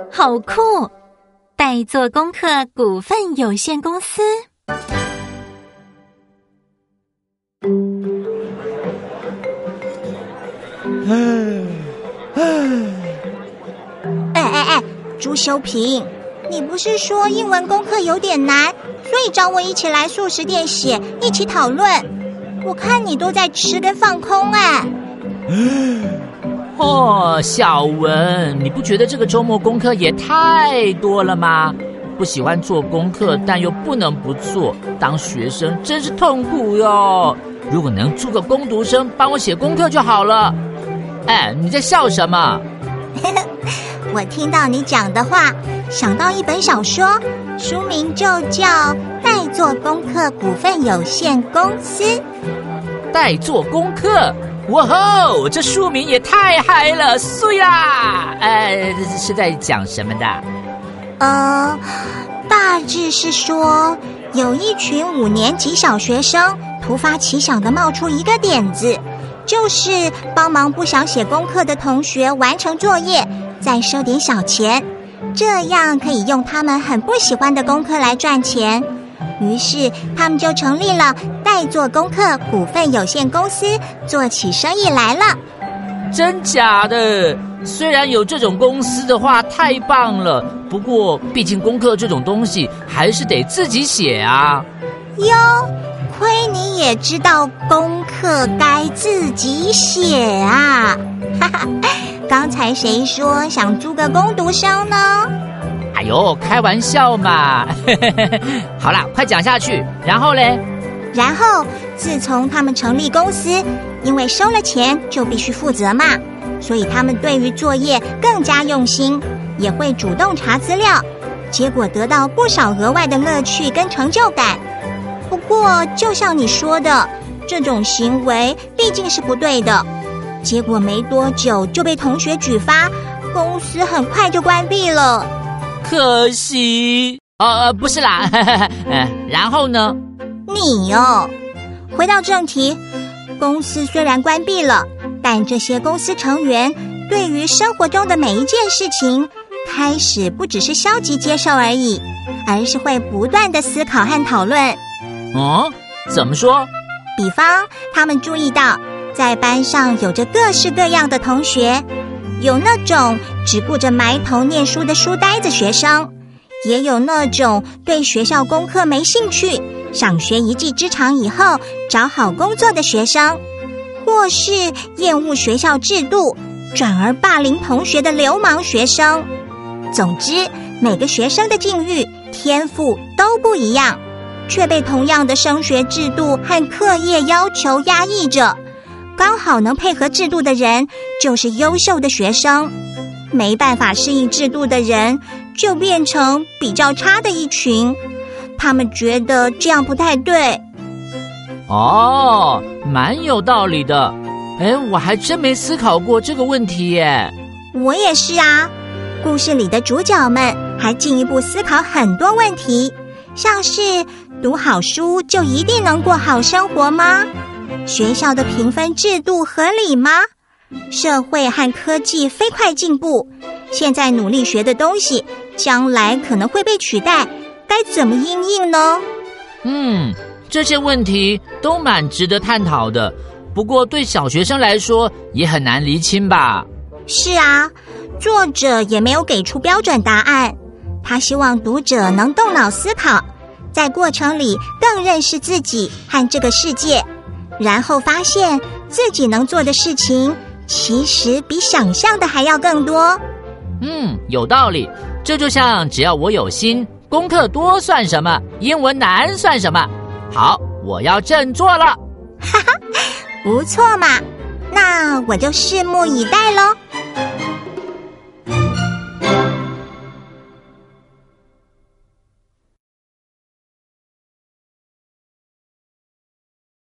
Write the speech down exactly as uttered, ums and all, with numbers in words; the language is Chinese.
好酷！代做功课股份有限公司。 哎哎哎，朱修平，你不是说英文功课有点难，所以找我一起来素食店写，一起讨论。我看你都在吃跟放空哎。 哦，小文，你不觉得这个周末功课也太多了吗？不喜欢做功课，但又不能不做，当学生真是痛苦哟。如果能租个工读生帮我写功课就好了。哎，你在笑什么？ 我听到你讲的话，想到一本小说，书名就叫《代做功课股份有限公司》。 代做功课？哇吼，这书名也太嗨了，碎啦！呃，是在讲什么的？ 呃，大致是说，有一群五年级小学生突发奇想的冒出一个点子，就是帮忙不想写功课的同学完成作业，再收点小钱，这样可以用他们很不喜欢的功课来赚钱。于是他们就成立了代做功课股份有限公司，做起生意来了。 真假的？虽然有这种公司的话太棒了，不过毕竟功课这种东西还是得自己写啊。 哟，亏你也知道功课该自己写啊！哈哈，刚才谁说想租个工读生呢？ 哎呦，开玩笑嘛！好啦，快讲下去。然后嘞？ 然后，自从他们成立公司，因为收了钱就必须负责嘛，所以他们对于作业更加用心，也会主动查资料，结果得到不少额外的乐趣跟成就感。不过，就像你说的，这种行为毕竟是不对的，结果没多久就被同学举发，公司很快就关闭了。 可惜哦，不是啦，呃，然后呢？ 你哦，回到正题，公司虽然关闭了，但这些公司成员对于生活中的每一件事情，开始不只是消极接受而已，而是会不断的思考和讨论。 哦，怎么说？ 比方，他们注意到，在班上有着各式各样的同学。有那种只顾着埋头念书的书呆子学生，也有那种对学校功课没兴趣，想学一技之长以后找好工作的学生，或是厌恶学校制度，转而霸凌同学的流氓学生。总之，每个学生的境遇、天赋都不一样，却被同样的升学制度和课业要求压抑着。刚好能配合制度的人就是优秀的学生，没办法适应制度的人就变成比较差的一群。他们觉得这样不太对。 哦，蛮有道理的。哎，我还真没思考过这个问题耶。 我也是啊。故事里的主角们还进一步思考很多问题，像是读好书就一定能过好生活吗？学校的评分制度合理吗？社会和科技飞快进步，现在努力学的东西，将来可能会被取代，该怎么因应呢？ 嗯，这些问题都蛮值得探讨的，不过对小学生来说也很难厘清吧？ 是啊，作者也没有给出标准答案，他希望读者能动脑思考，在过程里更认识自己和这个世界，然后发现自己能做的事情其实比想象的还要更多。 嗯，有道理。这就像只要我有心，功课多算什么，英文难算什么。好，我要振作了。 哈哈，不错嘛，那我就拭目以待咯。